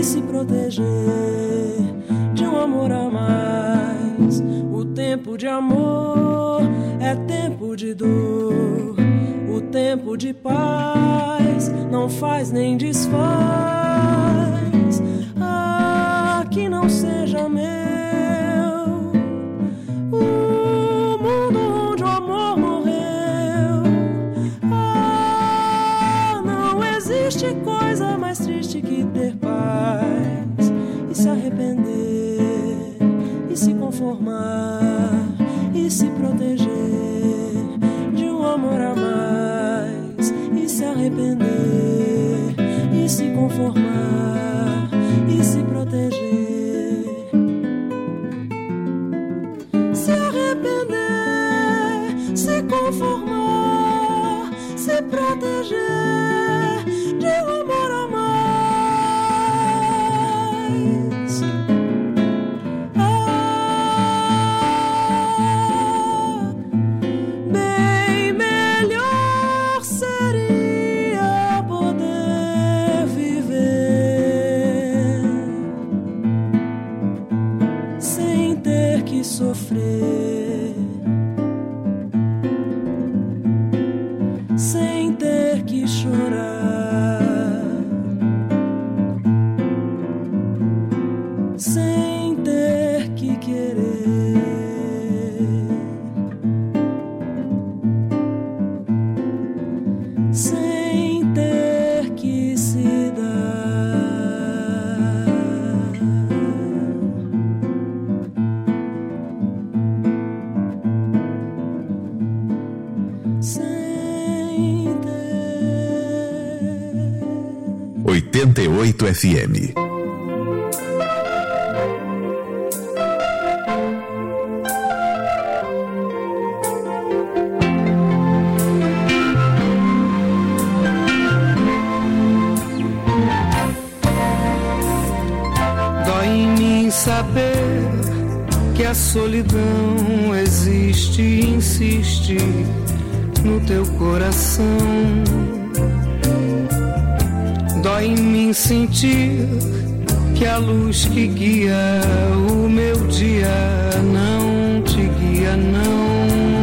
se proteger de um amor a mais. O tempo de amor é tempo de dor. O tempo de paz não faz nem desfaz. Ah, que não seja meu o mundo onde o amor morreu. Ah, não existe coisa mais triste que ter paz e se arrepender e se conformar e se proteger de um amor a mais e se arrepender e se conformar e se proteger, se arrepender, se conformar, se proteger de um amor a mais. Bem melhor seria poder viver sem ter que sofrer, sem ter que chorar, sem ter que querer, sem ter que se dar. 88 FM. Dói em mim saber que a solidão existe e insiste no teu coração. Dói em mim sentir que a luz que guia o meu dia não te guia, não.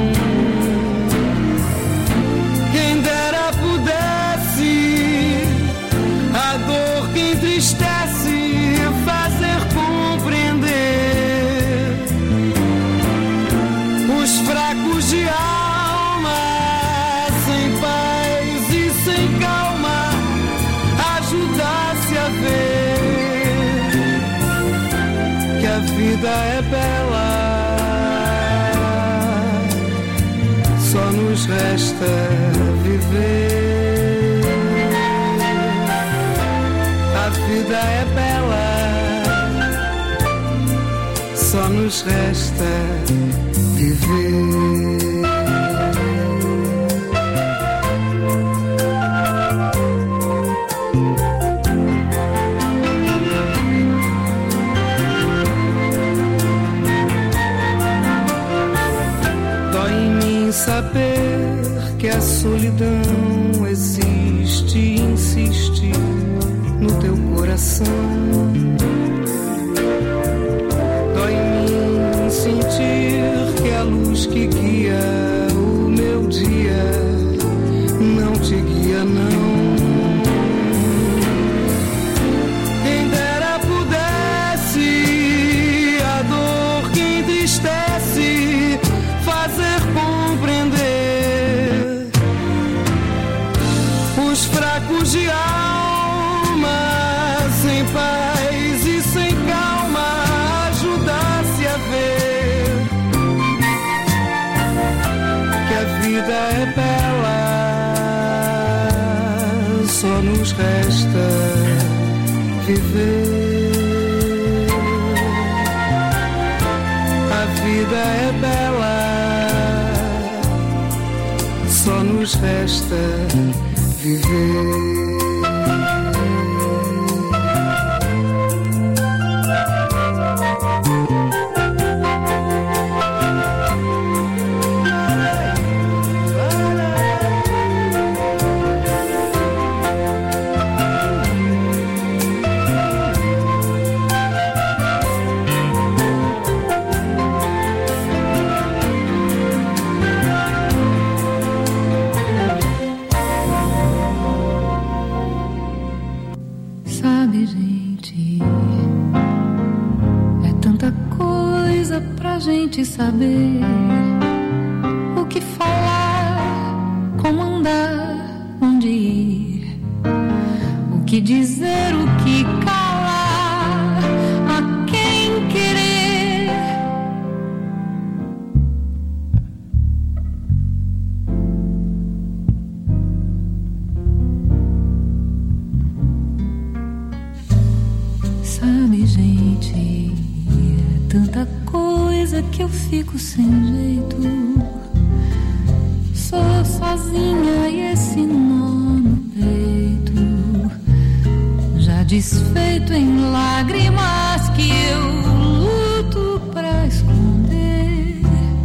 Quem dera pudesse a dor que entristece fazer compreender os fracos de alma sem paz e sem calma, ajudasse a ver que a vida é bela, só nos resta viver. A vida é bela, só nos resta viver. Saber que a solidão existe e insiste no teu coração. Dói em mim sentir que a luz que guia o meu dia não te guia, não. Quem dera pudesse a dor que entristece fazer compreender os fracos de alma sem paz e sem calma, ajudasse a ver que a vida é bela, só nos resta viver. A vida é bela, só nos resta viver. gente, é tanta coisa pra gente saber. O que falar, como andar, onde ir, o que dizer, o que calar, a quem querer. Sabe, gente, é tanta coisa que eu fico sem jeito. Sou sozinha e esse nó no peito, já desfeito em lágrimas que eu luto pra esconder.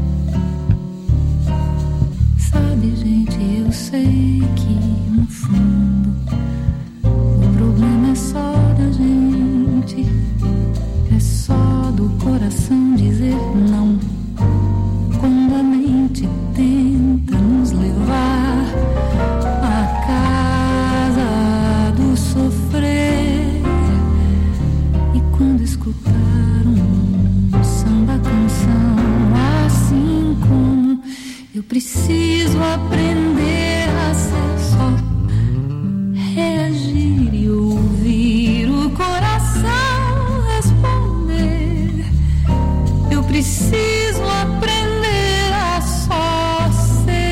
Sabe, gente, eu sei que no fundo o problema é só da gente, é só do coração dizer não. Quando a mente tenta nos levar à casa do sofrer, e quando escutar um samba canção, assim como eu preciso aprender a ser só, reagir e ouvir o coração responder. Eu preciso aprender a só ser.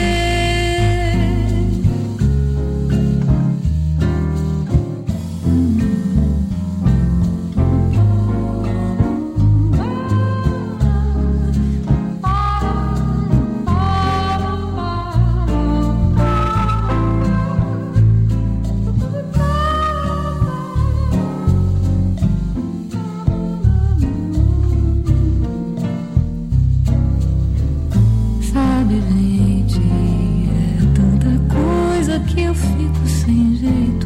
Sabe, gente, é tanta coisa que eu fico sem jeito.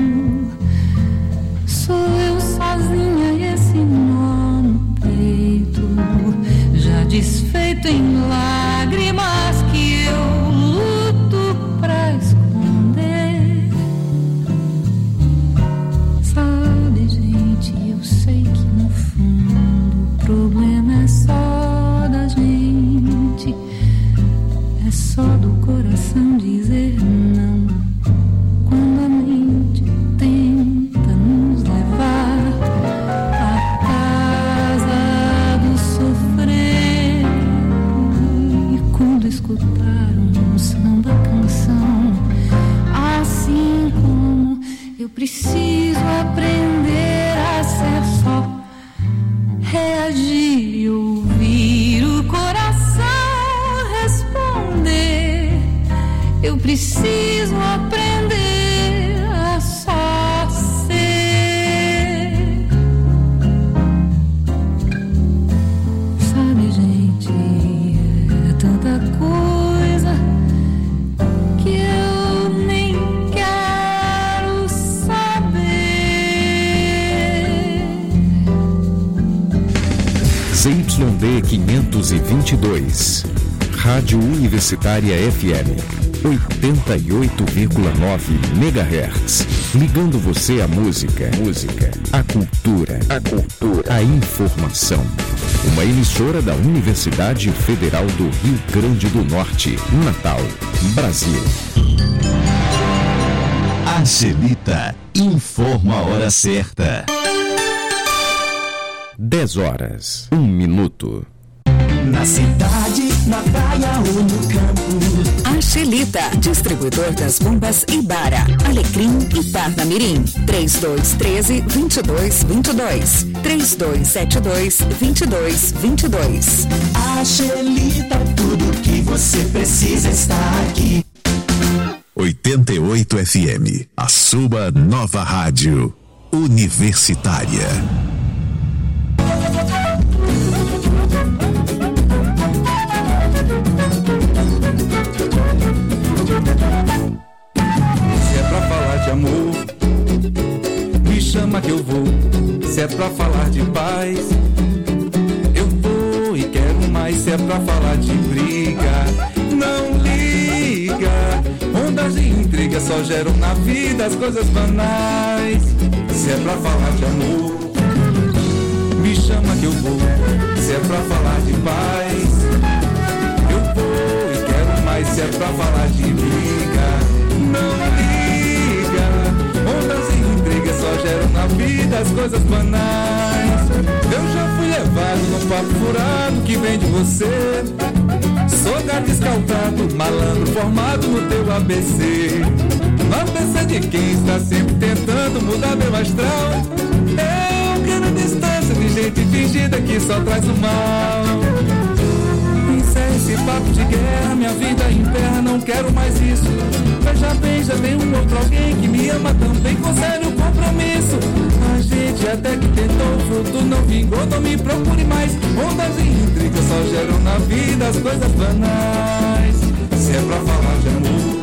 Sou eu sozinha e esse nó no peito, já desfeito em lágrimas que eu luto pra esconder. Sabe, gente, eu sei que no fundo o problema é só da gente, é só do coração dizer não. Quando a mente tenta nos levar à casa do sofrer, e quando escutar um samba canção, assim como eu preciso aprender a ser só, reagir e ouvir o coração responder. Eu preciso aprender a só ser. Sabe, gente, é tanta coisa que eu nem quero saber. ZYD 522, Rádio Universitária FM, 88,9 MHz. Ligando você à música, à cultura, à informação. Uma emissora da Universidade Federal do Rio Grande do Norte, Natal, Brasil. Angelita informa a hora certa. 10 horas, 1 minuto. Na cidade, na praia ou no campo. Angelita, distribuidor das bombas Ibara, Alecrim e Parnamirim. 3213-2222. 3272-2222. Angelita, tudo que você precisa está aqui. 88 FM, a sua nova rádio universitária. Se é pra falar de amor, me chama que eu vou. Se é pra falar de paz, eu vou e quero mais. Se é pra falar de briga, não liga. Ondas de intriga só geram na vida as coisas banais. se é pra falar de amor. Me chama que eu vou, se é pra falar de paz. Eu vou e quero mais, se é pra falar de briga. Não liga, ondas e intrigas só geram na vida as coisas banais. Eu já fui levado num papo furado que vem de você. Sou gato escaldado, malandro formado no teu ABC. No ABC de quem está sempre tentando mudar meu astral. Eu quero distância de gente fingida que só traz o mal. Encerra esse papo de guerra, minha vida em terra, não quero mais isso. Veja bem, já tem um outro alguém que me ama também com sério compromisso. A gente até que tentou, o fruto não vingou, não me procure mais. Ondas e intrigas só geram na vida as coisas banais. Se é pra falar de amor,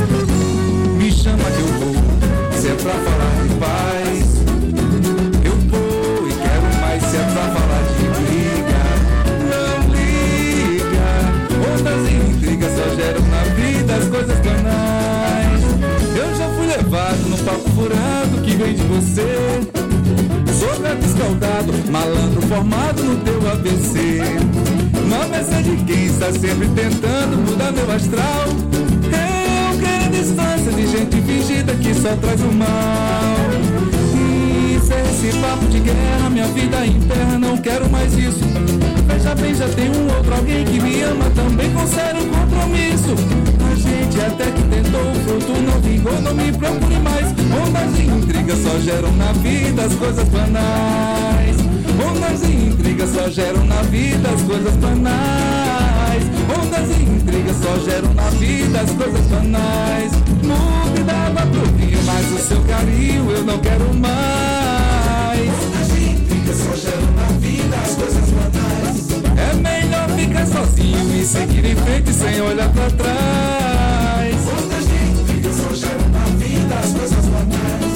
me chama que eu vou. Se é pra falar de paz, eu vou e quero mais. Se é pra falar de briga, não liga. Ondas e intrigas só geram na vida as coisas banais. Eu já fui levado no papo furado que vem de você. Sou gato escaldado, malandro formado no teu ABC. No ABC de quem está sempre tentando mudar meu astral. Eu quero distância de gente fingida que só traz o mal. Isso é esse papo de guerra, minha vida em terra, não quero mais isso. Veja bem, já tem um outro alguém que me ama também com sério compromisso. A gente até que tentou, o fruto não vingou, não me procure mais. Ondas e intrigas só geram na vida as coisas banais. Ondas e intrigas só geram na vida as coisas banais. Ondas e intrigas só geram na vida as coisas banais. Nunca dava pro vinho, mas o seu carinho eu não quero mais. Ondas e intrigas só geram na vida as coisas banais. É melhor ficar sozinho e seguir em frente sem olhar pra trás. Ondas e intrigas só geram na vida as coisas banais.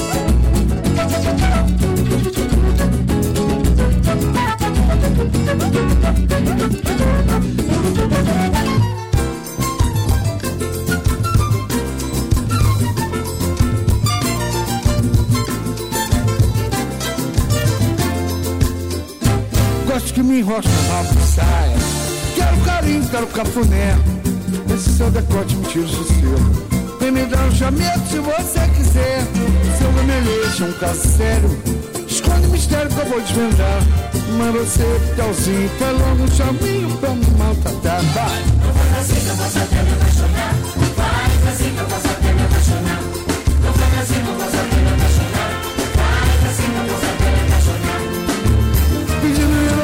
Gosto que me enrocha mal de saia. Quero carinho, quero cafuné. Esse seu decote me tira o sossego. Vem me dar um chamego se você quiser. Seu vermelhete é um caso sério. Esconde mistério que eu vou desvendar. Mas você, Telzinho, foi logo um chaminho pra me maltratar. Vai!